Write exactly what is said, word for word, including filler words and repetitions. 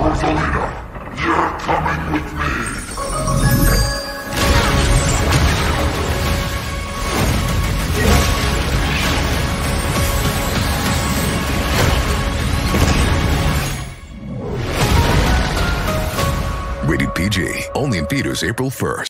Rosalina, you're coming with me. Rated P G. Only in theaters April first.